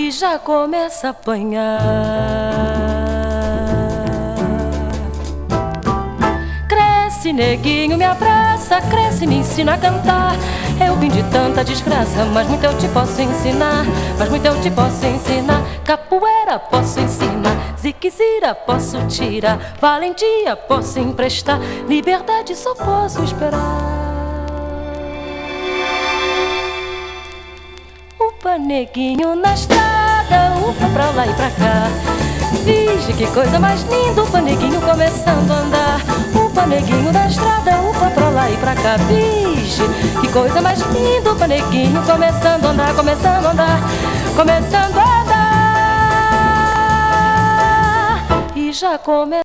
e já começa a apanhar. Cresce, neguinho, me abraça, cresce, me ensina a cantar. Eu vim de tanta desgraça, mas muito eu te posso ensinar. Mas muito eu te posso ensinar. Capoeira posso ensinar, ziquezira posso tirar, valentia posso emprestar, liberdade só posso esperar. Upa, neguinho na estrada, upa pra lá e pra cá. Vige que coisa mais linda, upa, neguinho começando a andar. Upa, neguinho na estrada, upa pra lá e pra cá. Vige que coisa mais linda, upa, neguinho começando a andar, começando a andar, começando a andar. E já começa